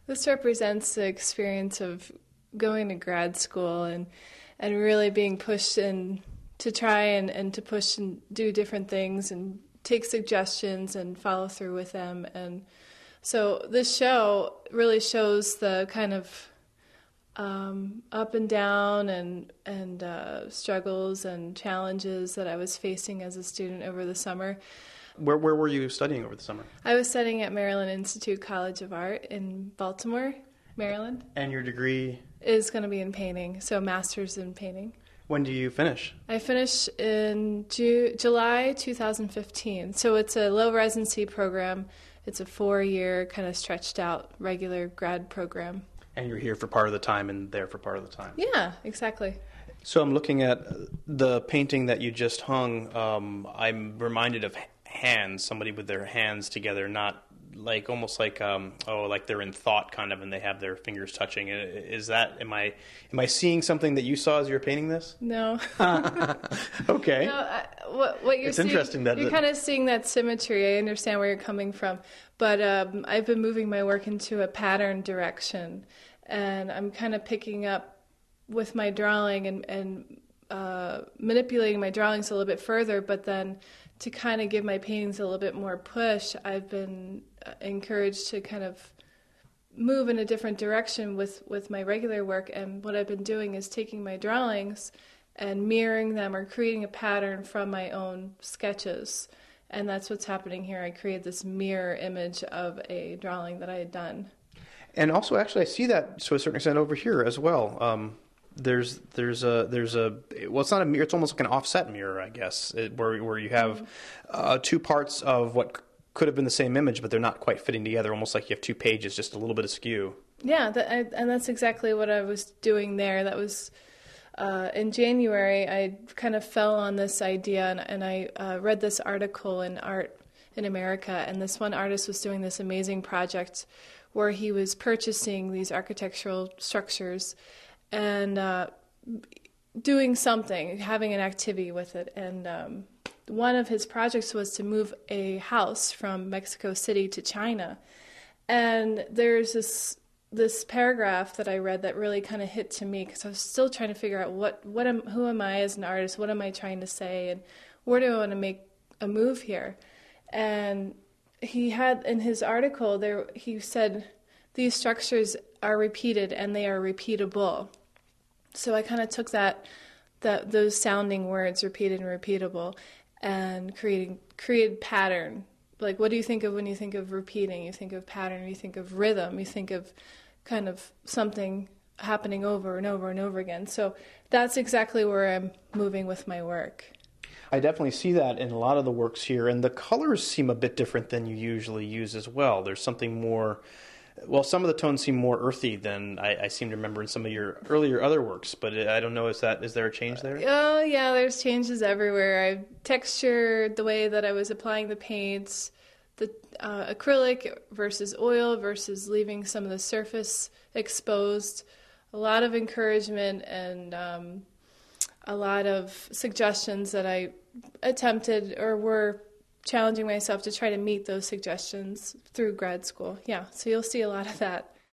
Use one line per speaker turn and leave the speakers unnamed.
This represents the experience of going to grad school and really being pushed in to try and to push and do different things and take suggestions and follow through with them. And so this show really shows the kind of up and down and struggles and challenges that I was facing as a student over the summer.
Where were you studying over the summer?
I was studying at Maryland Institute College of Art in Baltimore, Maryland.
And your degree?
Is going to be in painting, so master's in painting.
When do you finish?
I finish in July 2015. So it's a low residency program. It's a 4-year kind of stretched out regular grad program.
And you're here for part of the time and there for part of the time.
Yeah, exactly.
So I'm looking at the painting that you just hung. I'm reminded of hands, somebody with their hands together, not like almost like like they're in thought kind of, and they have their fingers touching. Is that am I seeing something that you saw as you were painting this?
No.
Okay.
No, what you're
it's
seeing,
interesting that
you're kind of seeing that symmetry. I understand where you're coming from, but I've been moving my work into a pattern direction, and I'm kind of picking up with my drawing and manipulating my drawings a little bit further, but then to kind of give my paintings a little bit more push, I've been encouraged to kind of move in a different direction with my regular work. And what I've been doing is taking my drawings and mirroring them or creating a pattern from my own sketches. And that's what's happening here. I created this mirror image of a drawing that I had done.
And also, actually, I see that to a certain extent over here as well. There's a well, it's not a mirror, it's almost like an offset mirror, I guess, where you have two parts of what could have been the same image, but they're not quite fitting together, almost like you have two pages, just a little bit askew.
Yeah, and that's exactly what I was doing there. That was in January. I kind of fell on this idea, and I read this article in Art in America, and this one artist was doing this amazing project where he was purchasing these architectural structures and doing something, having an activity with it. And one of his projects was to move a house from Mexico City to China. And there's this paragraph that I read that really kind of hit to me, because I was still trying to figure out who am I as an artist, what am I trying to say, and where do I want to make a move here. And he had, in his article, he said, these structures are repeated and they are repeatable. So I kind of took those sounding words, repeated and repeatable, and created pattern. Like, what do you think of when you think of repeating? You think of pattern, you think of rhythm, you think of kind of something happening over and over and over again. So that's exactly where I'm moving with my work.
I definitely see that in a lot of the works here, and the colors seem a bit different than you usually use as well. There's something more... Well, some of the tones seem more earthy than I seem to remember in some of your earlier other works, but I don't know, is there a change there?
Oh, yeah, there's changes everywhere. I textured the way that I was applying the paints, the acrylic versus oil versus leaving some of the surface exposed. A lot of encouragement and a lot of suggestions that I attempted or were challenging myself to try to meet those suggestions through grad school. Yeah, so you'll see a lot of that.